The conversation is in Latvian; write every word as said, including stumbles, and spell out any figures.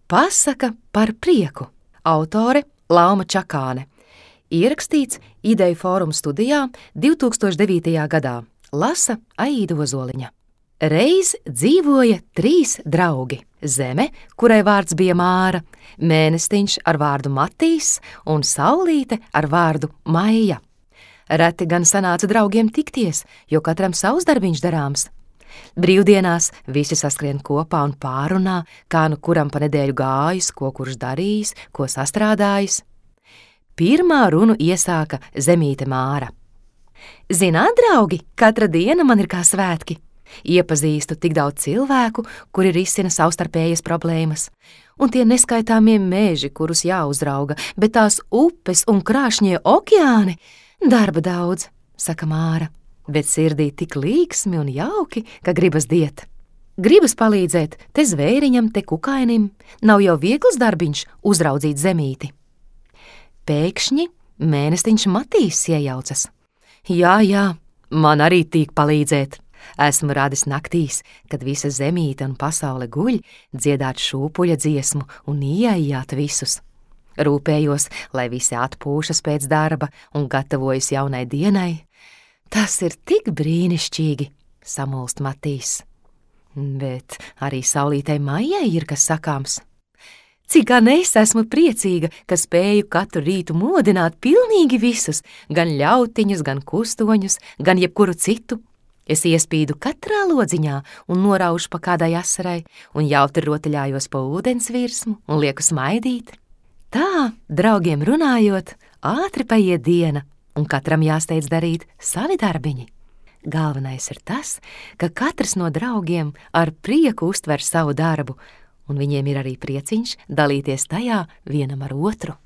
Pasaka par prieku. Autore Lauma Čakāne. Ierakstīts Ideju fóruma studijā divi tūkstoši devītajā gadā. Lasa Aīda Ozoliņa. Reiz dzīvoja trīs draugi. Zeme, kurai vārds bija Māra, mēnestiņš ar vārdu Matīs un saulīte ar vārdu Maija. Reti gan sanāca draugiem tikties, jo katram savs darbiņš darāms. Brīvdienās visi saskrien kopā un pārunā, kā nu kuram pa nedēļu gājis, ko kurš darījis, ko sastrādājis. Pirmā runu iesāka zemīte Māra. Zināt, draugi, katra diena man ir kā svētki. Iepazīstu tik daudz cilvēku, kuri risina savstarpējas problēmas. Un tie neskaitāmie meži, kurus jāuzrauga, bet tās upes un krāšņie okeāni – darba daudz, saka Māra. Bet sirdī tik līksmi un jauki, ka gribas diet. Gribas palīdzēt te zvēriņam, te kukainim, nav jau viegls darbiņš uzraudzīt zemīti. Pēkšņi mēnestiņš Matīs iejaucas. Jā, jā, man arī tīk palīdzēt. Esmu radis naktīs, kad visa zemīte un pasaule guļ, dziedāt šūpuļa dziesmu un ieejāt visus. Rūpējos, lai visi atpūšas pēc darba un gatavojas jaunai dienai. Tas ir tik brīnišķīgi, samulst Matīs. Bet arī saulītei Maijai ir kas sakāms. Cik gan es esmu priecīga, ka spēju katru rītu modināt pilnīgi visus, gan ļautiņus, gan kustoņus, gan jebkuru citu. Es iespīdu katrā lodziņā un noraušu pa kādai asarai un jautri rotaļājos pa ūdens virsmu un lieku smaidīt. Tā, draugiem runājot, ātri paiet diena. Un katram jāsteidz darīt savi darbiņi. Galvenais ir tas, ka katrs no draugiem ar prieku uztver savu darbu, un viņiem ir arī prieciņš dalīties tajā vienam ar otru.